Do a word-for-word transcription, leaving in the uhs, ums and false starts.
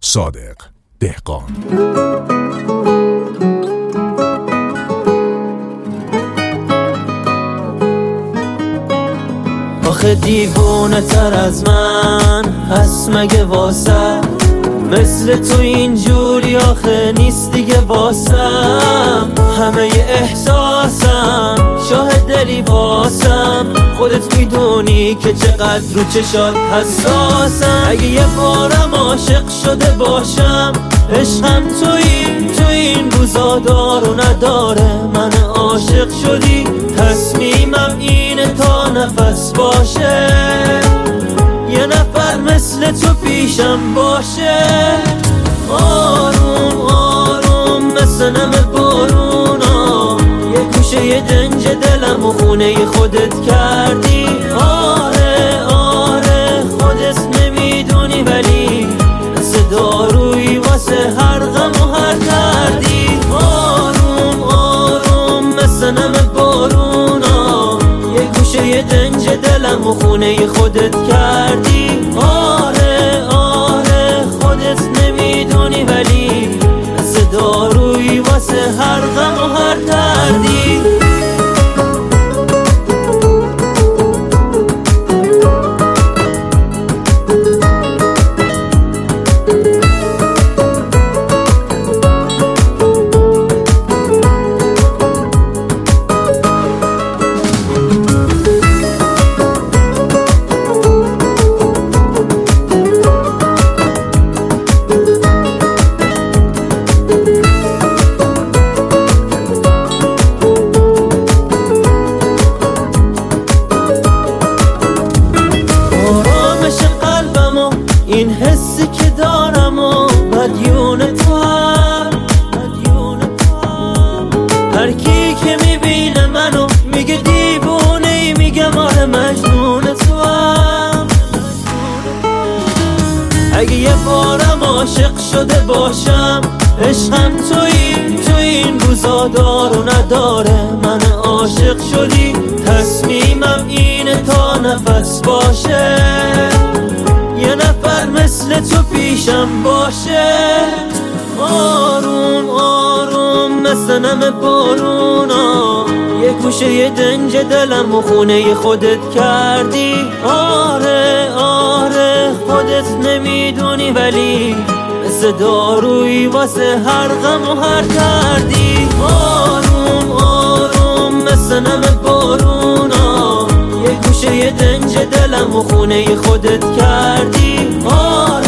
صادق دهقان. آخه دیوونه تر از من هست مگه واسه، مثل تو اینجوری آخه نیست دیگه واسم. همه احساسم شاهد دلی واسم، خودت میدونی که چقدر رو چشات حساسم. اگه یه بارم عاشق شده باشم، عشقم تویی، تو این روزا دار و نداره. من عاشق شدی، تصمیمم اینه تا نفس باشه، یه نفر مثل تو پیشم باشه. آروم آروم مثل نم بارونا، یه گوشه یه دنج دلم و خونه خودت کردی. آره آره خودت نمیدونی ولی مثل دارویی واسه هر غم و هر دردی. آروم آروم مثل نم بارونا، یه گوشه یه دنج دلم و خونه خودت کردی. آره آره خودت نمیدونی ولی مثل دارویی واسه هر غم و هر دردی. این حسی که دارم و مدیون تو هم، هر کی که میبینه منو میگه دیوونه ای، میگم آره مجنون تو هم. اگه یه بارم عاشق شده باشم، عشقم تویی، تو این روزا دار و نداره. من عاشق شدی، تصمیمم اینه تا نفس باشه، یه نفر مثل تو پیشم باشه. آروم آروم مثل نم بارونا، یه گوشه یه دنج دلم و خونه خودت کردی. آره آره خودت نمیدونی ولی مثل دارویی واسه هر غم و هر دردی. آروم آروم مثل نم بارونا، یه گوشه یه دنج دلم و خونه خودت کردی. آره